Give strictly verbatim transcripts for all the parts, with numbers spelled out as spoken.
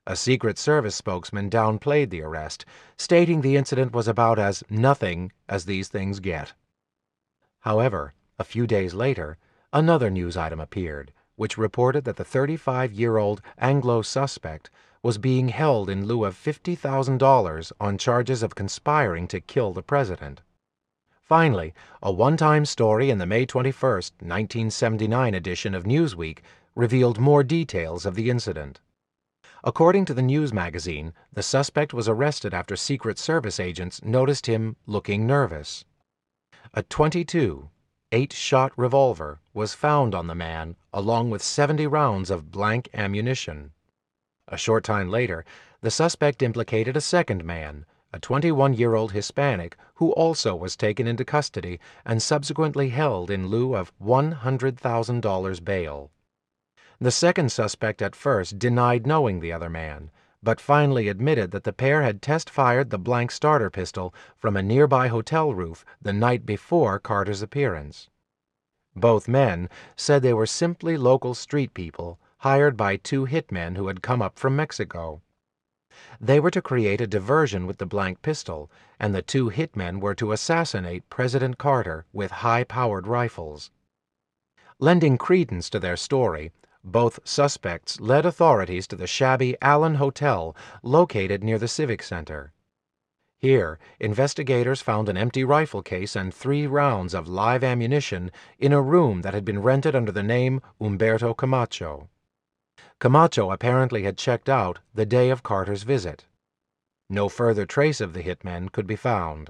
A Secret Service spokesman downplayed the arrest, stating the incident was about as nothing as these things get. However, a few days later, another news item appeared, which reported that the thirty-five-year-old Anglo suspect was being held in lieu of fifty thousand dollars on charges of conspiring to kill the president. Finally, a one-time story in the May twenty-first, nineteen seventy-nine edition of Newsweek revealed more details of the incident. According to the news magazine, the suspect was arrested after Secret Service agents noticed him looking nervous. A twenty-two, eight-shot revolver was found on the man, along with seventy rounds of blank ammunition. A short time later, the suspect implicated a second man, a twenty-one-year-old Hispanic who also was taken into custody and subsequently held in lieu of one hundred thousand dollars bail. The second suspect at first denied knowing the other man, but finally admitted that the pair had test-fired the blank starter pistol from a nearby hotel roof the night before Carter's appearance. Both men said they were simply local street people hired by two hitmen who had come up from Mexico. They were to create a diversion with the blank pistol, and the two hitmen were to assassinate President Carter with high-powered rifles. Lending credence to their story, both suspects led authorities to the shabby Allen Hotel located near the Civic Center. Here, investigators found an empty rifle case and three rounds of live ammunition in a room that had been rented under the name Humberto Camacho. Camacho apparently had checked out the day of Carter's visit. No further trace of the hitmen could be found.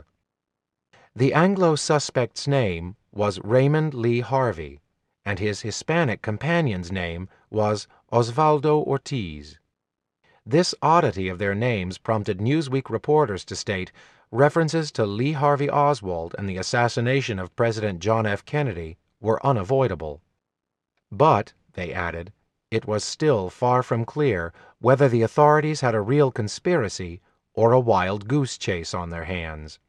The Anglo suspect's name was Raymond Lee Harvey, and his Hispanic companion's name was Osvaldo Ortiz. This oddity of their names prompted Newsweek reporters to state references to Lee Harvey Oswald and the assassination of President John F. Kennedy were unavoidable. But, they added, it was still far from clear whether the authorities had a real conspiracy or a wild goose chase on their hands.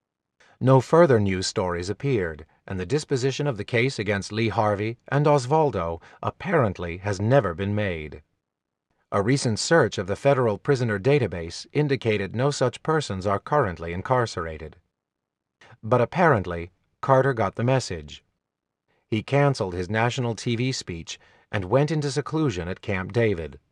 No further news stories appeared, and the disposition of the case against Lee Harvey and Osvaldo apparently has never been made. A recent search of the federal prisoner database indicated no such persons are currently incarcerated. But apparently, Carter got the message. He canceled his national T V speech and went into seclusion at Camp David.